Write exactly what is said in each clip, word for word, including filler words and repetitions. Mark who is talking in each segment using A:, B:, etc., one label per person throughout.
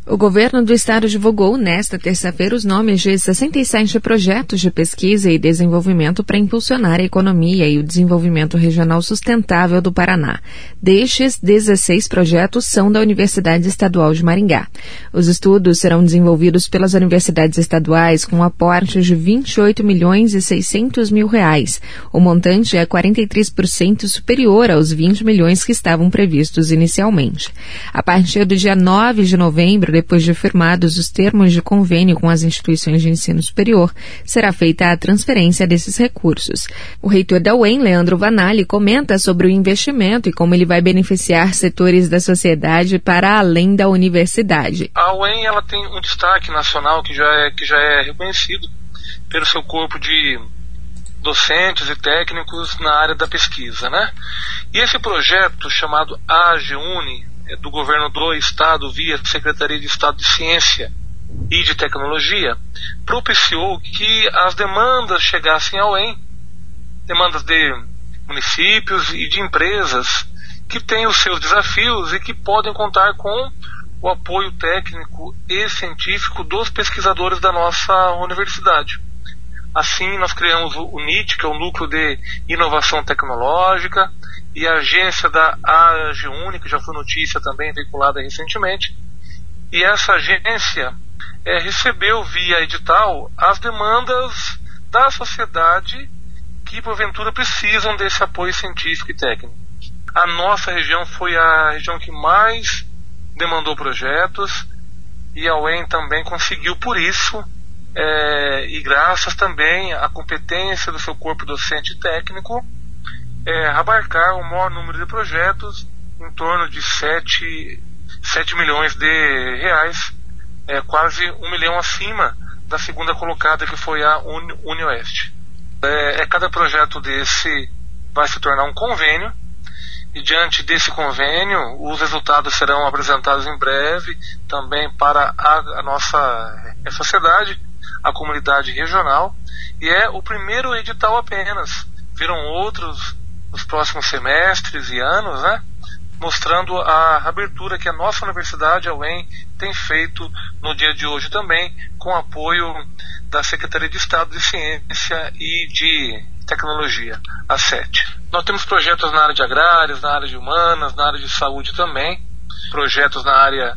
A: O governo do estado divulgou nesta terça-feira os nomes de sessenta e sete projetos de pesquisa e desenvolvimento para impulsionar a economia e o desenvolvimento regional sustentável do Paraná. Destes, dezesseis projetos são da Universidade Estadual de Maringá. Os estudos serão desenvolvidos pelas universidades estaduais com aportes de vinte e oito milhões e seiscentos mil reais. O montante é quarenta e três por cento superior aos vinte milhões que estavam previstos inicialmente. A partir do dia nove de novembro, depois de firmados os termos de convênio com as instituições de ensino superior, será feita a transferência desses recursos. O reitor da U E M, Leandro Vanali, comenta sobre o investimento e como ele vai beneficiar setores da sociedade para além da universidade.
B: A U E M ela tem um destaque nacional que já é, que já é reconhecido pelo seu corpo de docentes e técnicos na área da pesquisa, né? E esse projeto chamado AGEUNI, do governo do estado via Secretaria de Estado de Ciência e de Tecnologia, propiciou que as demandas chegassem ao U E M, demandas de municípios e de empresas que têm os seus desafios e que podem contar com o apoio técnico e científico dos pesquisadores da nossa universidade. Assim, nós criamos o NIT, que é o Núcleo de Inovação Tecnológica, e a agência da AGEUNI, que já foi notícia também veiculada recentemente. E essa agência é, recebeu via edital as demandas da sociedade que, porventura, precisam desse apoio científico e técnico. A nossa região foi a região que mais demandou projetos, e a U E M também conseguiu, por isso, é, e graças também à competência do seu corpo docente e técnico, É, abarcar o maior número de projetos, em torno de sete milhões de reais, é, quase um milhão acima da segunda colocada, que foi a Uni, UniOeste. É, é, cada projeto desse vai se tornar um convênio, e diante desse convênio, os resultados serão apresentados em breve também para a, a nossa a sociedade, a comunidade regional, e é o primeiro edital apenas. Virão outros nos próximos semestres e anos, né, mostrando a abertura que a nossa universidade, a U E M, tem feito no dia de hoje também, com apoio da Secretaria de Estado de Ciência e de Tecnologia, a SETE. Nós temos projetos na área de agrárias, na área de humanas, na área de saúde também, projetos na área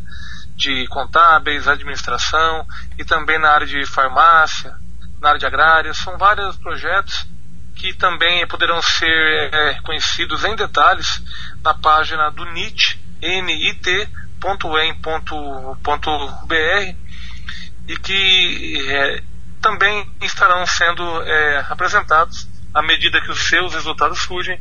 B: de contábeis, administração, e também na área de farmácia, na área de agrárias. São vários projetos que também poderão ser é, conhecidos em detalhes na página do NIT, nit ponto u e m ponto b r, e que é, também estarão sendo é, apresentados à medida que os seus resultados surgem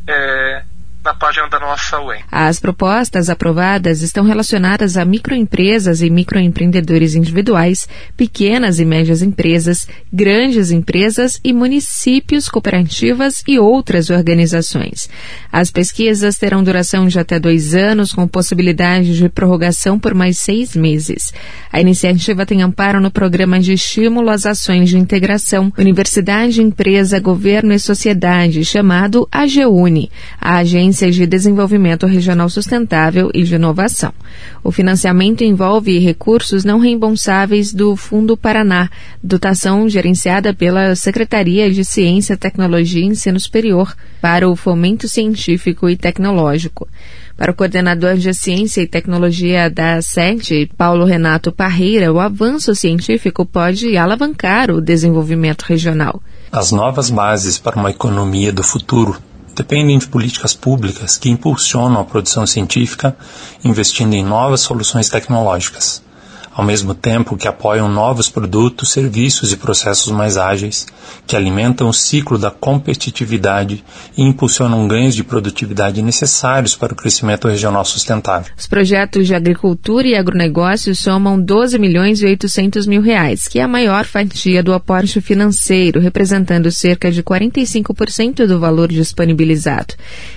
B: é, na página da nossa U E M.
A: As propostas aprovadas estão relacionadas a microempresas e microempreendedores individuais, pequenas e médias empresas, grandes empresas e municípios, cooperativas e outras organizações. As pesquisas terão duração de até dois anos, com possibilidade de prorrogação por mais seis meses. A iniciativa tem amparo no Programa de Estímulo às Ações de Integração Universidade, Empresa, Governo e Sociedade, chamado AGEUNI, a Agência de Desenvolvimento Regional Sustentável e de Inovação. O financiamento envolve recursos não reembolsáveis do Fundo Paraná, dotação gerenciada pela Secretaria de Ciência, Tecnologia e Ensino Superior para o fomento científico e tecnológico. Para o coordenador de Ciência e Tecnologia da SETE, Paulo Renato Parreira, o avanço científico pode alavancar o desenvolvimento regional.
C: As novas bases para uma economia do futuro dependem de políticas públicas que impulsionam a produção científica, investindo em novas soluções tecnológicas, ao mesmo tempo que apoiam novos produtos, serviços e processos mais ágeis, que alimentam o ciclo da competitividade e impulsionam ganhos de produtividade necessários para o crescimento regional sustentável.
A: Os projetos de agricultura e agronegócio somam doze milhões e oitocentos mil reais, que é a maior fatia do aporte financeiro, representando cerca de quarenta e cinco por cento do valor disponibilizado.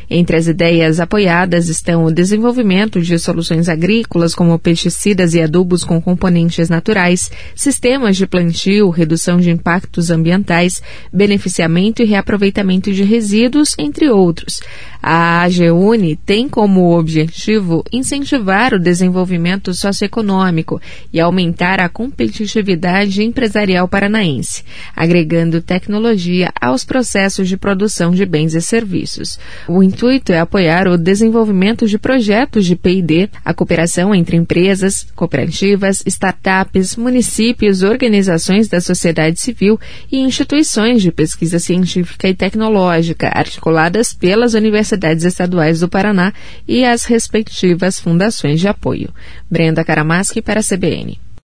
A: Entre as ideias apoiadas estão o desenvolvimento de soluções agrícolas como pesticidas e adubos com componentes naturais, sistemas de plantio, redução de impactos ambientais, beneficiamento e reaproveitamento de resíduos, entre outros. A AGEUNI tem como objetivo incentivar o desenvolvimento socioeconômico e aumentar a competitividade empresarial paranaense, agregando tecnologia aos processos de produção de bens e serviços. O intuito é apoiar o desenvolvimento de projetos de P e D, a cooperação entre empresas, cooperativas, startups, municípios, organizações da sociedade civil e instituições de pesquisa científica e tecnológica, articuladas pelas universidades estaduais do Paraná e as respectivas fundações de apoio. Brenda Karamaschi para a C B N.